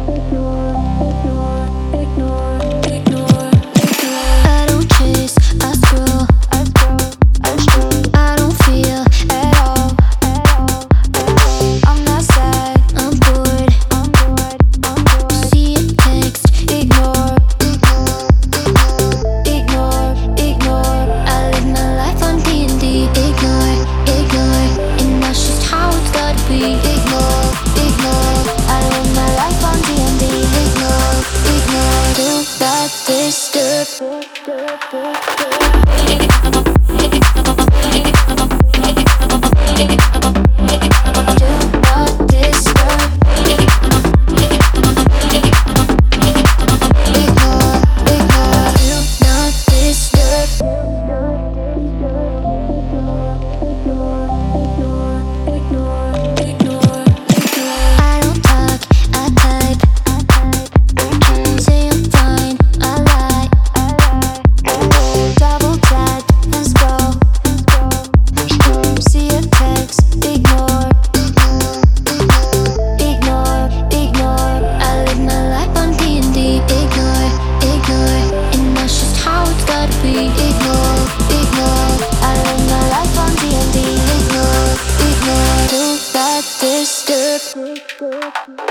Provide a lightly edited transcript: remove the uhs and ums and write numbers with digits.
I don't chase, I scroll. I don't feel at all. I'm not sad, I'm bored. See a text, ignore. I live my life on D&D. Ignore, and that's just how it's gotta be. Ignore. I live my life on D&D. Ignore. Do not disturb. Disturb.